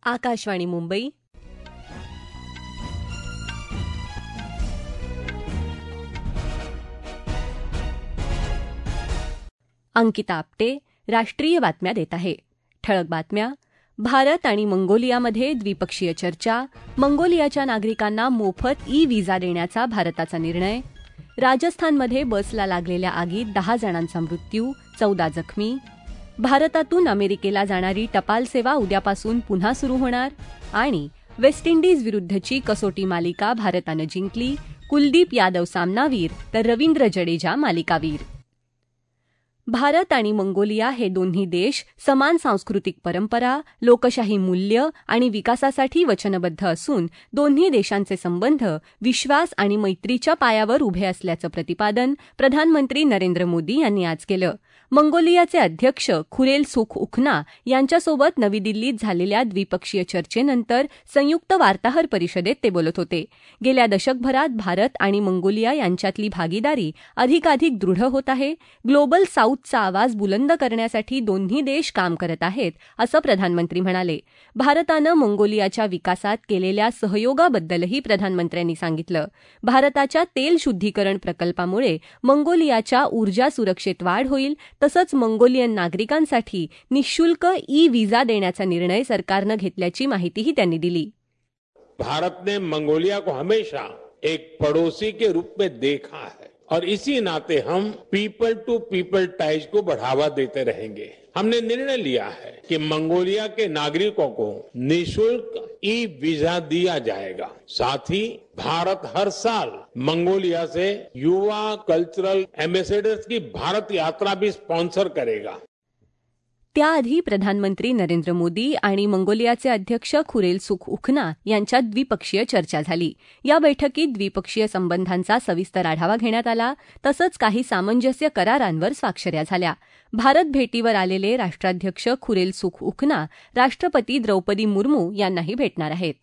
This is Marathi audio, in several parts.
आकाशवाणी मुंबई. अंकिता आपटे राष्ट्रीय बातम्या देत आहे. ठळक बातम्या. भारत आणि मंगोलियामध्ये द्विपक्षीय चर्चा. मंगोलियाच्या नागरिकांना मोफत व्हिसा देण्याचा भारताचा निर्णय. राजस्थानमध्ये बसला लागलेल्या आगीत 10 जणांचा मृत्यू, 14 जखमी. भारतातून अमेरिकेला जाणारी टपाल सेवा उद्यापासून पुन्हा सुरू होणार. आणि वेस्ट इंडिज विरुद्धची कसोटी मालिका भारतानं जिंकली. कुलदीप यादव सामनावीर तर रवींद्र जडेजा मालिकावीर. भारत आणि मंगोलिया हे दोन्ही देश समान सांस्कृतिक परंपरा, लोकशाही मूल्य आणि विकासासाठी वचनबद्ध असून दोन्ही देशांचे संबंध विश्वास आणि मैत्रीच्या पायावर उभे असल्याचं प्रतिपादन प्रधानमंत्री नरेंद्र मोदी यांनी आज केलं. मंगोलियाचे अध्यक्ष खुरेलसुखउखना यांच्यासोबत नवी दिल्लीत झालेल्या द्विपक्षीय चर्चेनंतर संयुक्त वार्ताहर परिषदेत ते बोलत होते. गेल्या दशकभरात भारत आणि मंगोलिया यांच्यातली भागीदारी अधिकाधिक दृढ होत आहे. ग्लोबल साऊथचा आवाज बुलंद करण्यासाठी दोन्ही देश काम करत आहेत, असं प्रधानमंत्री म्हणाले. भारतानं मंगोलियाच्या विकासात केलेल्या सहयोगाबद्दलही प्रधानमंत्र्यांनी सांगितलं. भारताच्या तेल शुद्धीकरण प्रकल्पामुळे मंगोलियाच्या ऊर्जा सुरक्षेत वाढ होईल. तसंच मंगोलियन नागरिकांसाठी निःशुल्क व्हिसा देण्याचा निर्णय सरकारनं घेतल्याची माहितीही त्यांनी दिली. भारत ने मंगोलिया को हमेशा एक पड़ोसी के रूप में देखा है और इसी नाते हम पीपल टू पीपल टाइज को बढ़ावा देते रहेंगे. हमने निर्णय लिया है कि मंगोलिया के नागरिकों को निःशुल्क वीजा दिया जाएगा. साथ ही भारत हर साल मंगोलिया से युवा कल्चरल एम्बेसडर्स की भारत यात्रा भी स्पॉन्सर करेगा. त्याआधी प्रधानमंत्री नरेंद्र मोदी आणि मंगोलियाचे अध्यक्ष खुरेलसुखउखना यांच्यात द्विपक्षीय चर्चा झाली. या बैठकीत द्विपक्षीय संबंधांचा सविस्तर आढावा घेण्यात आला. तसंच काही सामंजस्य करारांवर स्वाक्षऱ्या झाल्या. भारत भेटीवर आलेले राष्ट्राध्यक्ष खुरेलसुखउखना राष्ट्रपती द्रौपदी मुर्मू यांनाही भेटणार आहेत.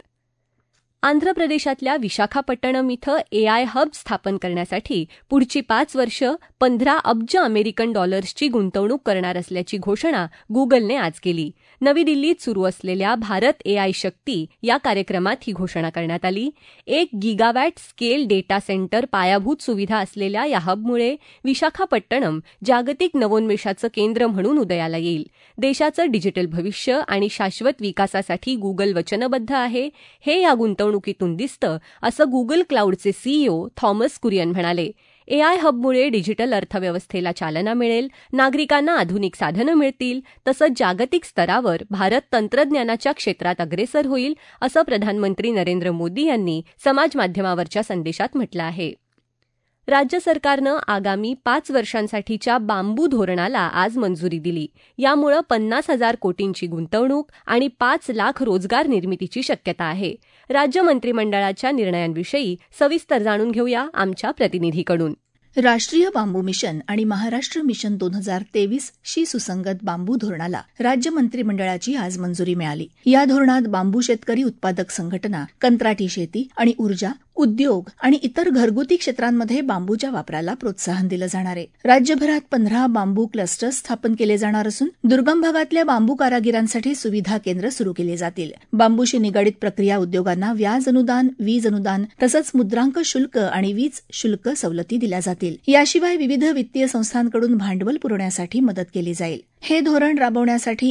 आंध्र प्रदेशातल्या विशाखापट्टणम इथं AI हब स्थापन करण्यासाठी पुढची 5 वर्ष 15 अब्ज अमेरिकन डॉलर्सची गुंतवणूक करणार असल्याची घोषणा गुगलने आज केली. नवी दिल्लीत सुरू असलेल्या भारत AI शक्ती या कार्यक्रमात ही घोषणा करण्यात आली. 1 गिगावॅट स्केल डेटा सेंटर पायाभूत सुविधा असलेल्या या हबमुळे विशाखापट्टणम जागतिक नवोन्मेषाचं केंद्र म्हणून उदयाला येईल. देशाचं डिजिटल भविष्य आणि शाश्वत विकासासाठी गुगल वचनबद्ध आहे, हे या गुंतवणुकीतून दिसतं, असं गुगल क्लाउडचे CEO थॉमस कुरियन म्हणाले. AI हबमुळे डिजिटल अर्थव्यवस्थेला चालना मिळेल, नागरिकांना आधुनिक साधनं मिळतील, तसंच जागतिक स्तरावर भारत तंत्रज्ञानाच्या क्षेत्रात अग्रेसर होईल, असं प्रधानमंत्री नरेंद्र मोदी यांनी समाजमाध्यमावरच्या संदेशात म्हटलं आहे. राज्य सरकारनं आगामी 5 वर्षांसाठीच्या बांबू धोरणाला आज मंजुरी दिली. यामुळे 50,000 कोटींची गुंतवणूक आणि 5 लाख रोजगार निर्मितीची शक्यता आहे. राज्य मंत्रिमंडळाच्या निर्णयांविषयी सविस्तर जाणून घेऊया आमच्या प्रतिनिधीकडून. राष्ट्रीय बांबू मिशन आणि महाराष्ट्र मिशन 2023 शी सुसंगत बांबू धोरणाला राज्य मंत्रिमंडळाची आज मंजुरी मिळाली. या धोरणात बांबू शेतकरी उत्पादक संघटना, कंत्राटी शेती आणि ऊर्जा, उद्योग आणि इतर घरगुती क्षेत्रांमध्ये बांबूच्या वापराला प्रोत्साहन दिलं जाणार आहे. राज्यभरात 15 बांबू क्लस्टर्स स्थापन केले जाणार असून दुर्गम भागातल्या बांबू कारागिरांसाठी सुविधा केंद्र सुरू केली जातील. बांबूशी निगडित प्रक्रिया उद्योगांना व्याज अनुदान, वीज अनुदान तसंच मुद्रांक शुल्क आणि वीज शुल्क सवलती दिल्या जातील. याशिवाय विविध वित्तीय संस्थांकडून भांडवल पुरवण्यासाठी मदत केली जाईल. हे धोरण राबवण्यासाठी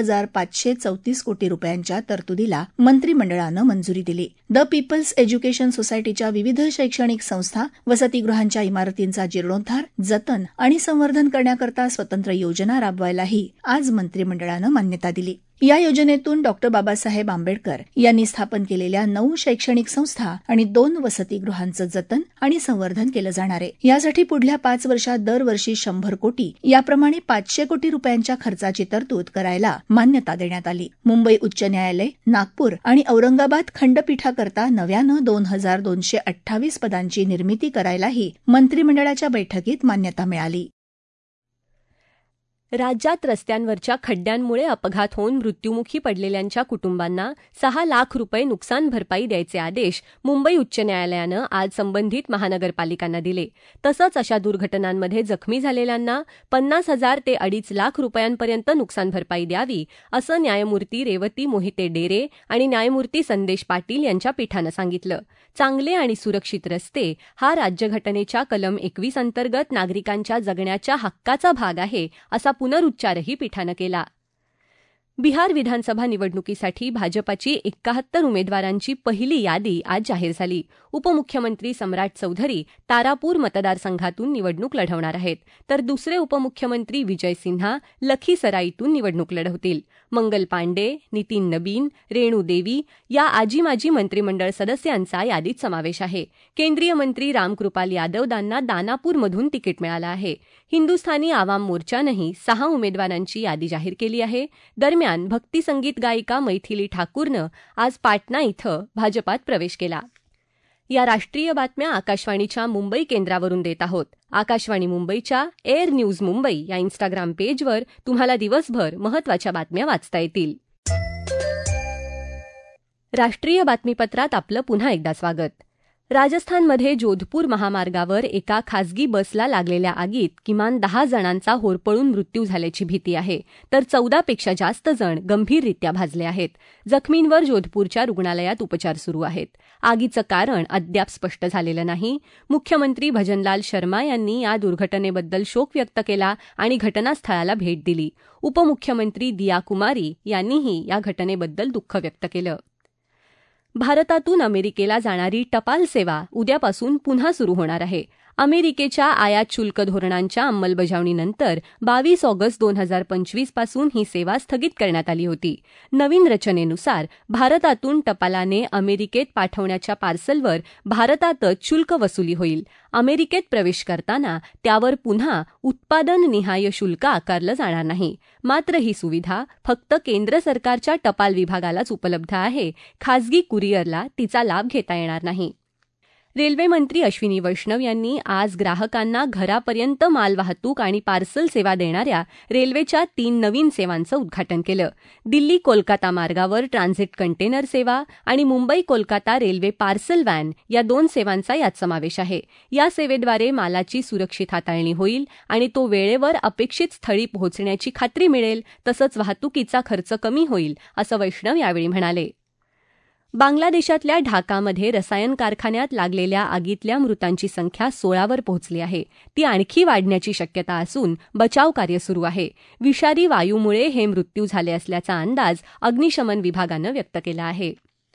1,534 कोटी रुपयांच्या तरतुदीला मंत्रिमंडळानं मंजुरी दिली. द पीपल्स एज्युकेशन सोसायटीच्या विविध शैक्षणिक संस्था, वसतिगृहांच्या इमारतींचा जीर्णोद्धार, जतन आणि संवर्धन करण्याकरता स्वतंत्र योजना राबवायलाही आज मंत्रिमंडळानं मान्यता दिली. या योजनेतून डॉ. बाबासाहेब आंबेडकर यांनी स्थापन केलेल्या 9 शैक्षणिक संस्था आणि 2 वसतिगृहांचं जतन आणि संवर्धन केलं जाणार आहे. यासाठी पुढल्या 5 वर्षात दरवर्षी 100 कोटी याप्रमाणे 500 कोटी रुपयांच्या खर्चाची तरतूद करायला मान्यता देण्यात आली. मुंबई उच्च न्यायालय, नागपूर आणि औरंगाबाद खंडपीठाकरता नव्यानं 2,228 पदांची निर्मिती करायलाही मंत्रिमंडळाच्या बैठकीत मान्यता मिळाली. राज्यात रस्त्यांवरच्या खड्ड्यांमुळे अपघात होऊन मृत्युमुखी पडलेल्यांच्या कुटुंबांना 6 लाख रुपये नुकसान भरपाई द्यायचे आदेश मुंबई उच्च न्यायालयानं आज संबंधित महानगरपालिकांना दिले. तसंच अशा दुर्घटनांमध्ये जखमी झालेल्यांना 50,000 ते 2.5 लाख रुपयांपर्यंत नुकसान भरपाई द्यावी, असं न्यायमूर्ती रेवती मोहिते डेरे आणि न्यायमूर्ती संदेश पाटील यांच्या पीठानं सांगितलं. चांगले आणि सुरक्षित रस्ते हा राज्यघटनेच्या कलम 21 अंतर्गत नागरिकांच्या जगण्याच्या हक्काचा भाग आहे, असा पुनरुच्चारही पीठानं केला. बिहार विधानसभा निवडणुकीसाठी भाजपाची 71 उमेदवारांची पहिली यादी आज जाहीर झाली. उपमुख्यमंत्री सम्राट चौधरी तारापूर मतदारसंघातून निवडणूक लढवणार आहेत, तर दुसरे उपमुख्यमंत्री विजय सिन्हा लखीसराईतून निवडणूक लढवतील. मंगल पांडे, नितीन नबीन, रेणू देवी या आजी माजी मंत्रिमंडळ सदस्यांचा यादीत समावेश आहे. केंद्रीय मंत्री रामकृपाल यादवदांना दानापूरमधून तिकीट मिळालं आहे. हिंदुस्थानी आवाम मोर्चानंही 6 उमेदवारांची यादी जाहीर केली आहे. दरम्यान भक्ती संगीत गायिका मैथिली ठाकूरनं आज पाटणा इथं भाजपात प्रवेश केला. या राष्ट्रीय बातम्या आकाशवाणीच्या मुंबई केंद्रावरून देत आहोत. आकाशवाणी मुंबईच्या एअर न्यूज मुंबई या इन्स्टाग्राम पेजवर तुम्हाला दिवसभर महत्त्वाच्या बातम्या वाचता येतील. राष्ट्रीय बातमीपत्रात आपलं पुन्हा एकदा स्वागत. राजस्थानमध्ये जोधपूर महामार्गावर एका खासगी बसला लागलेल्या आगीत किमान 10 जणांचा होरपळून मृत्यू झाल्याची भीती आहे, तर 14 पेक्षा जास्त जण गंभीररित्या भाजले आहेत. जखमींवर जोधपूरच्या रुग्णालयात उपचार सुरू आहेत. आगीचं कारण अद्याप स्पष्ट झालेलं नाही. मुख्यमंत्री भजनलाल शर्मा यांनी या दुर्घटनेबद्दल शोक व्यक्त केला आणि घटनास्थळाला भेट दिली. उपमुख्यमंत्री दिया कुमारी यांनीही या घटनेबद्दल दुःख व्यक्त केलं. भारतातून अमेरिकेला जाणारी टपाल सेवा उद्यापासून पुन्हा सुरू होणार आहे. अमेरिकेच्या आयात शुल्क धोरणांच्या अंमलबजावणीनंतर 22 ऑगस्ट 2025 पासून ही सेवा स्थगित करण्यात आली होती. नवीन रचनेनुसार भारतातून टपालाने अमेरिकेत पाठवण्याच्या पार्सलवर भारतातच शुल्क वसुली होईल. अमेरिकेत प्रवेश करताना त्यावर पुन्हा उत्पादननिहाय शुल्क आकारलं जाणार नाही. मात्र ही सुविधा फक्त केंद्र सरकारच्या टपाल विभागालाच उपलब्ध आहे. खासगी कुरिअरला तिचा लाभ घेता येणार नाही. रेल्वेमंत्री अश्विनी वैष्णव यांनी आज ग्राहकांना घरापर्यंत मालवाहतूक आणि पार्सल सेवा देणाऱ्या रेल्वेच्या 3 नवीन सेवांचं उद्घाटन केलं. दिल्ली कोलकाता मार्गावर ट्रान्झिट कंटेनर सेवा आणि Mumbai Kolkata railway parcel van या 2 सेवांचा यात समावेश आहे. या सेवेद्वारे मालाची सुरक्षित हाताळणी होईल आणि तो वेळेवर अपेक्षित स्थळी पोहोचण्याची खात्री मिळेल. तसंच वाहतुकीचा खर्च कमी होईल, असं वैष्णव यावेळी म्हणाले. बांगलादेशातल्या ढाकामध्ये रसायन कारखान्यात लागलेल्या आगीतल्या मृतांची संख्या 16वर पोहोचली आहे. ती आणखी वाढण्याची शक्यता असून बचाव कार्य सुरू आहे. विषारी वायूमुळे हे मृत्यू झाले असल्याचा अंदाज अग्निशमन विभागानं व्यक्त केला आहे.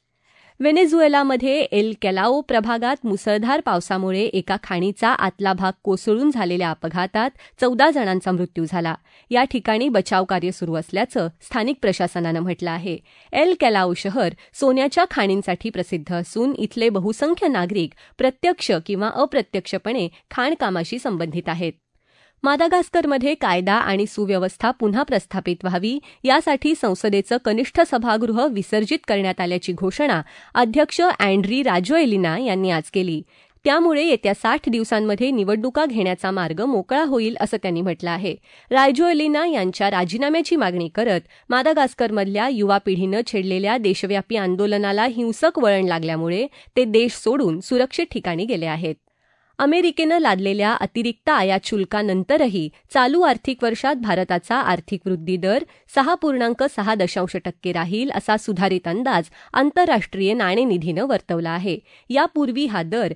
व्हेनेझुएलामध्ये एल कॅलाओ प्रभागात मुसळधार पावसामुळे एका खाणीचा आतला भाग कोसळून झालेल्या अपघातात 14 जणांचा मृत्यू झाला. या ठिकाणी बचाव कार्य सुरू असल्याचं स्थानिक प्रशासनानं म्हटलं आहे. एल कॅलाओ शहर सोन्याच्या खाणींसाठी प्रसिद्ध असून इथले बहुसंख्य नागरिक प्रत्यक्ष किंवा अप्रत्यक्षपणे खाणकामाशी संबंधित आहेत. मादागास्करमध्ये कायदा आणि सुव्यवस्था पुन्हा प्रस्थापित व्हावी यासाठी संसदेचं कनिष्ठ सभागृह विसर्जित करण्यात आल्याची घोषणा अध्यक्ष अँड्री राजोएलिना यांनी आज केली. त्यामुळे येत्या 60 दिवसांमध्ये निवडणुका घेण्याचा मार्ग मोकळा होईल, असं त्यांनी म्हटलं आहे. राजोएलिना यांच्या राजीनाम्याची मागणी करत मादागास्करमधल्या युवा पिढीनं छेडलेल्या देशव्यापी आंदोलनाला हिंसक वळण लागल्यामुळे ते देश सोडून सुरक्षित ठिकाणी गेले आहेत. अमेरिकेनं लादलेल्या अतिरिक्त आयात शुल्कानंतरही चालू आर्थिक वर्षात भारताचा आर्थिक वृद्धी दर 6.6% राहील, असा सुधारित अंदाज आंतरराष्ट्रीय नाणेनिधीनं वर्तवला आहे. यापूर्वी हा दर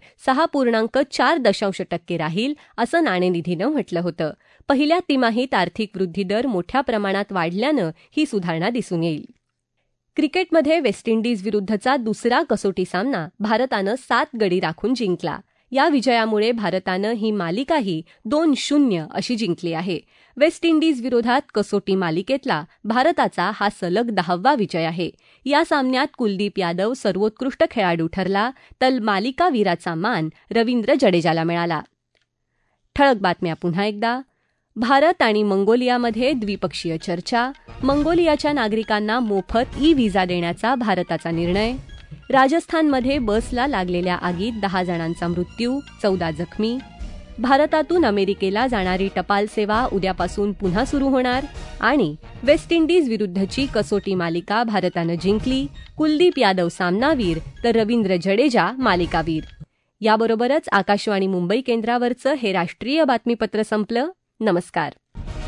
6.4% राहील, असं नाणेनिधीनं म्हटलं होतं. पहिल्या तिमाहीत आर्थिक वृद्धी दर मोठ्या प्रमाणात वाढल्यानं ही सुधारणा दिसून येईल. क्रिकेटमध्ये वेस्ट इंडिज विरुद्धचा दुसरा कसोटी सामना भारतानं 7 गडी राखून जिंकला. या विजयामुळे भारतानं ही मालिकाही 2-0 अशी जिंकली आहे. वेस्ट इंडिज विरोधात कसोटी मालिकेतला भारताचा हा सलग 10वा विजय आहे. या सामन्यात कुलदीप यादव सर्वोत्कृष्ट खेळाडू ठरला, तर मालिकावीराचा मान रवींद्र जडेजाला मिळाला. ठळक बातम्या पुन्हा एकदा. भारत आणि मंगोलियामध्ये द्विपक्षीय चर्चा. मंगोलियाच्या नागरिकांना मोफत ई-व्हिसा देण्याचा भारताचा निर्णय. राजस्थानमध्ये बसला लागलेल्या आगीत 10 जणांचा मृत्यू, 14 जखमी. भारतातून अमेरिकेला जाणारी टपाल सेवा उद्यापासून पुन्हा सुरू होणार आणि वेस्ट इंडिज विरुद्धची कसोटी मालिका भारतानं जिंकली. कुलदीप यादव सामनावीर तर रवींद्र जडेजा मालिकावीर. याबरोबरच आकाशवाणी मुंबई केंद्रावरचं हे राष्ट्रीय बातमीपत्र संपलं. नमस्कार.